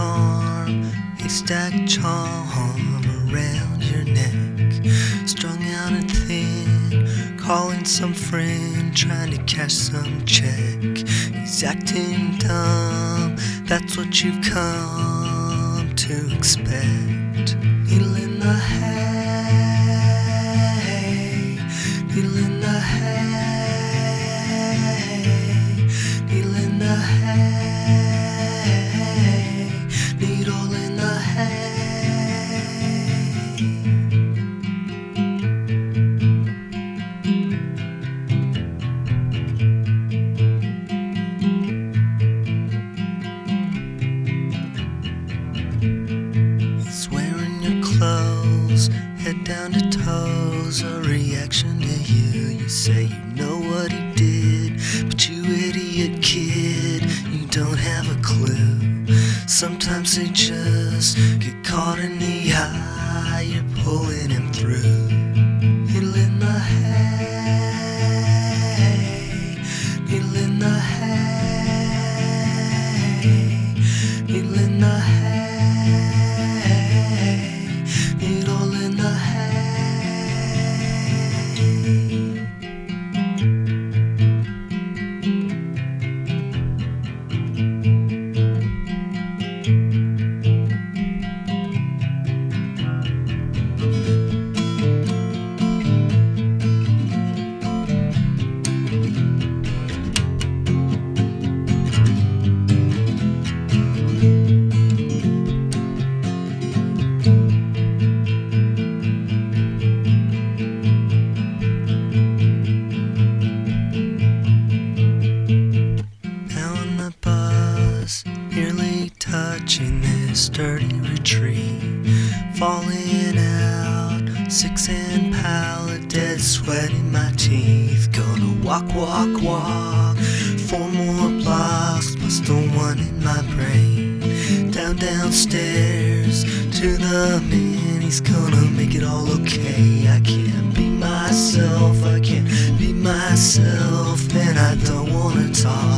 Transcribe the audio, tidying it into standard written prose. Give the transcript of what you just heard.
charm, haystack charm around your neck, strung out and thin, calling some friend, trying to cash some check. He's acting dumb, that's what you've come to expect. Needle in the hay, needle in the hay, needle in the hay, needle in the hay. He's wearing your clothes, head down to toes, a reaction to you. You say you know what he did, but you idiot kid, you don't have a clue. Sometimes they just get caught in the eye, you're pulling him through. Needle in the hay, needle in the hay, needle in the hay. Needle in the hay. Nearly touching this sturdy retreat, falling out, 6-inch pallet, dead sweat in my teeth. Gonna walk, walk, walk, 4 more blocks, plus the one in my brain. Downstairs to the man, he's gonna make it all okay. I can't be myself, I can't be myself, and I don't wanna talk.